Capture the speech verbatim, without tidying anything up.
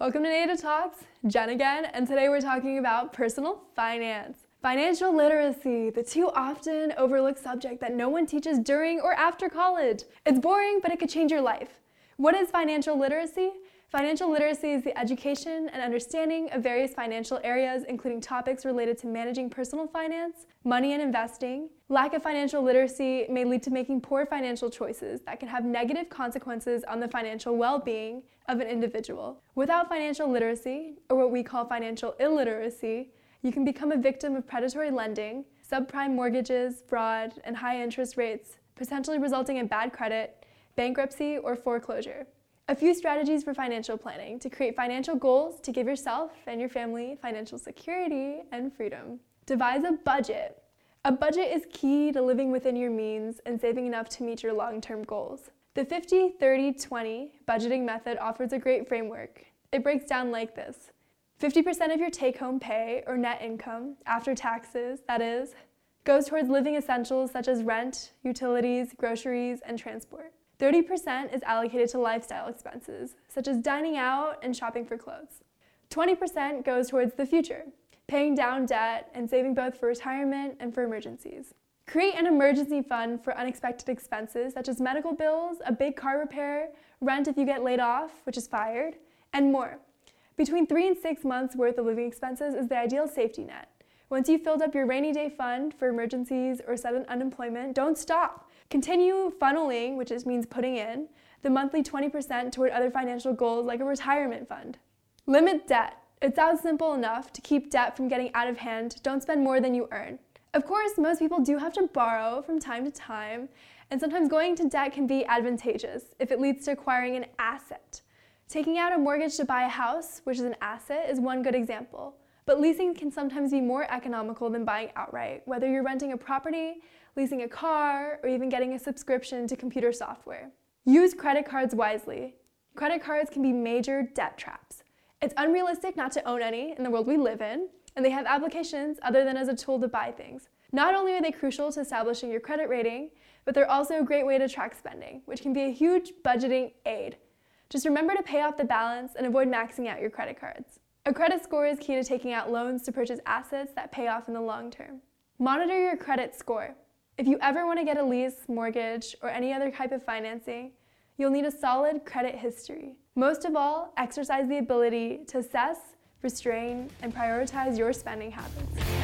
Welcome to Nada Talks, Jen again, and today we're talking about personal finance. Financial literacy, the too often overlooked subject that no one teaches during or after college. It's boring, but it could change your life. What is financial literacy? Financial literacy is the education and understanding of various financial areas, including topics related to managing personal finance, money and investing. Lack of financial literacy may lead to making poor financial choices that can have negative consequences on the financial well-being of an individual. Without financial literacy, or what we call financial illiteracy, you can become a victim of predatory lending, subprime mortgages, fraud, and high interest rates, potentially resulting in bad credit, bankruptcy, or foreclosure. A few strategies for financial planning to create financial goals to give yourself and your family financial security and freedom. Devise a budget. A budget is key to living within your means and saving enough to meet your long-term goals. The fifty thirty twenty budgeting method offers a great framework. It breaks down like this. fifty percent of your take-home pay or net income, after taxes, that is, goes towards living essentials such as rent, utilities, groceries, and transport. thirty percent is allocated to lifestyle expenses, such as dining out and shopping for clothes. twenty percent goes towards the future, paying down debt and saving both for retirement and for emergencies. Create an emergency fund for unexpected expenses, such as medical bills, a big car repair, rent if you get laid off, which is fired, and more. Between three and six months worth of living expenses is the ideal safety net. Once you've filled up your rainy day fund for emergencies or sudden unemployment, don't stop. Continue funneling, which just means putting in, the monthly twenty percent toward other financial goals like a retirement fund. Limit debt. It sounds simple enough to keep debt from getting out of hand. Don't spend more than you earn. Of course, most people do have to borrow from time to time, and sometimes going into debt can be advantageous if it leads to acquiring an asset. Taking out a mortgage to buy a house, which is an asset, is one good example. But leasing can sometimes be more economical than buying outright, whether you're renting a property, leasing a car, or even getting a subscription to computer software. Use credit cards wisely. Credit cards can be major debt traps. It's unrealistic not to own any in the world we live in, and they have applications other than as a tool to buy things. Not only are they crucial to establishing your credit rating, but they're also a great way to track spending, which can be a huge budgeting aid. Just remember to pay off the balance and avoid maxing out your credit cards. A credit score is key to taking out loans to purchase assets that pay off in the long term. Monitor your credit score. If you ever want to get a lease, mortgage, or any other type of financing, you'll need a solid credit history. Most of all, exercise the ability to assess, restrain, and prioritize your spending habits.